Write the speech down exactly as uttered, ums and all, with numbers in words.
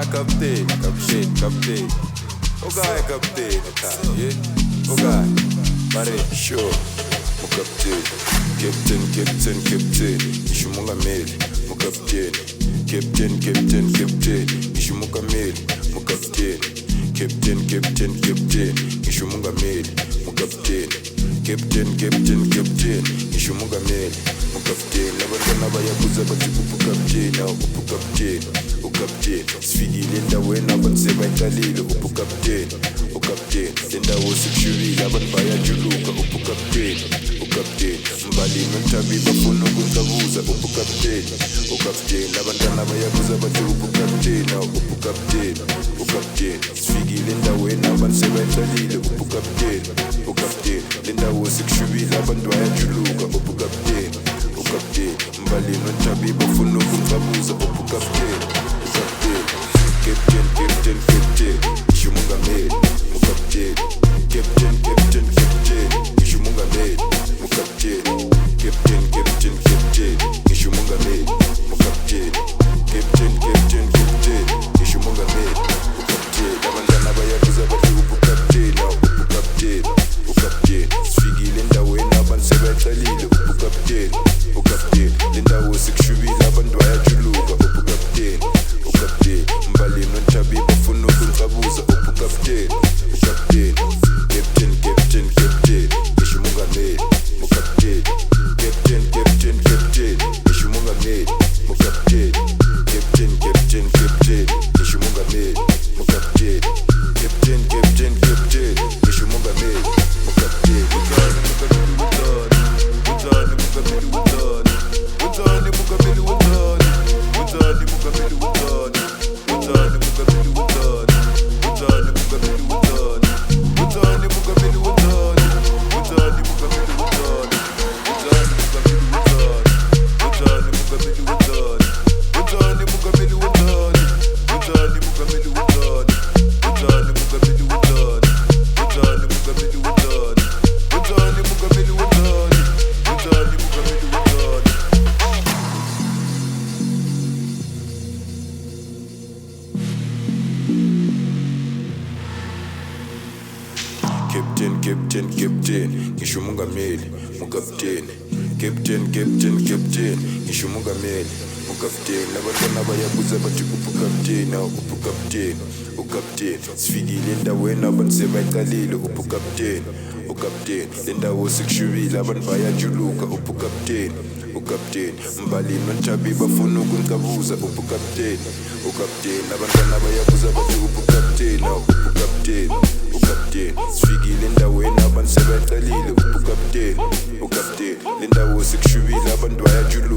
Captain, captain, captain. Okay, captain, okay, okay. Mare, sure. Mo captain, captain, captain, captain. Ishu munga meli, mo captain. Captain, captain, captain. Ishu munga meli, mo captain. Captain, captain, captain. Ishu munga meli, mo captain. Captain, captain, captain. Ishu munga meli, mo captain. Nabantwana bayabuza bathi uphu captain, awu uphu captain. Ukapteni sifikile endaweni abantu sebayicalile uphu kapteni ukapteni lendawo sekushubile abantu bayajuluka uphu kapteni ukapteni mbalimi emthabi bafuna ukunkabuza uphu kapteni ukapteni abantwana bayabuza bathi uphu kapteni uphu kapteni ukapteni sifikile endaweni abantu sebayicalile uphu kapteni ukapteni lendawo sekushubile abantu bayajuluka uphu kapteni ukapteni mbalimi emthabi bafuna ukunkabuza uphu kapteni Captain, captain, captain, ishu munga meli, mu captain. Captain, captain, captain, ishu munga meli, mu captain. Captain, captain, captain, ishu munga meli, mu captain. Captain, captain, captain, ishu munga meli, mu captain. Abantwana bayabuza bathi uphu captain, awu uphu captain, ukaptain. Sifikile endaweni abantu sebayicalile uphu captain, ukaptain. Lendawo sekushubile abantu bayajuluka uphu captain. Ukapteni, mbalimi emthabi bafuna ukunkabuza uphu kapteni, ukapteni, captain, captain, captain, ishu mungameli, mukapteni, captain, captain, captain, ishu mungameli, mukapteni, captain, captain, captain, ishu mungameli, mukapteni, captain, captain, captain, ishu mungameli, mukapteni. Utani mukameli utani, utani mukameli utani, utani mukameli utani. Captain, captain, captain, ngisho mungameli, mukapteni. Captain, captain, captain, ngisho mungameli, mukapteni. Abantwana bayabuza bathi uphu captain, awu uphu captain, ukapteni. Sifikile endaweni abantu sebayicalile uphu captain, ukapteni. Lendawo sekushubile abantu bayajuluka uphu captain, ukapteni. Mbalimi emthabi bafuna ukunkabuza uphu captain, ukapteni. Abantwana bayabuza bathi uphu captain, awu uphu captain, ukapteni. Sifikile endaweni abantu sebayicalile uphu captain, ukapteni. Lendawo sekushubile abantu bayajuluka